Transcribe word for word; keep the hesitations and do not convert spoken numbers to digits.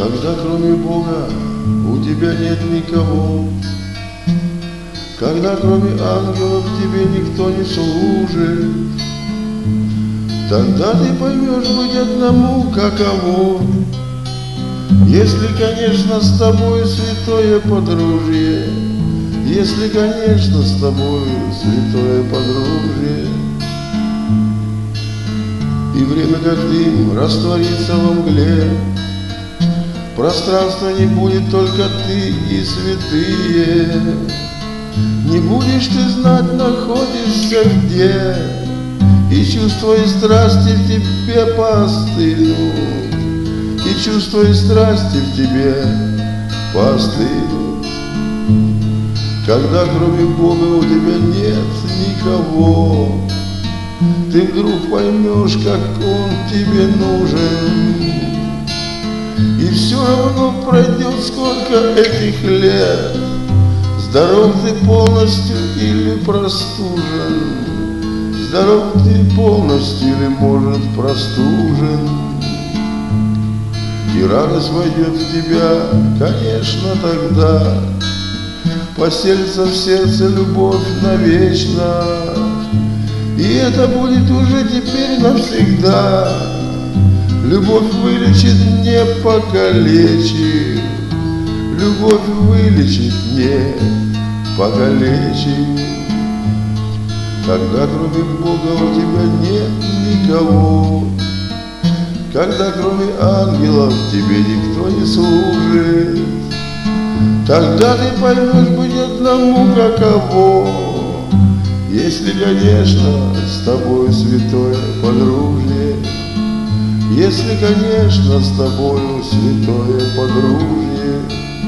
Когда кроме Бога у тебя нет никого, когда кроме ангелов тебе никто не служит, тогда ты поймешь быть одному каково. Если, конечно, с тобой святое подружье, если, конечно, с тобой святое подружье, и время как дым растворится во мгле, пространства не будет, только ты и святые. Не будешь ты знать, находишься где, и чувства и страсти в тебе постынут, и чувства и страсти в тебе постынут. Когда кроме Бога у тебя нет никого, ты вдруг поймешь, как Он тебе нужен. И все равно пройдет сколько этих лет, здоров ты полностью или простужен, здоров ты полностью или, может, простужен. И радость войдет в тебя, конечно, тогда поселится в сердце любовь навечно. И это будет уже теперь навсегда. Любовь вылечит, не покалечит, любовь вылечит, не покалечит. Когда кроме Бога у тебя нет никого, когда кроме ангелов тебе никто не служит, тогда ты поймешь быть одному каково. Если, конечно, с тобой святое подружье, если, конечно, с тобою святое подружье.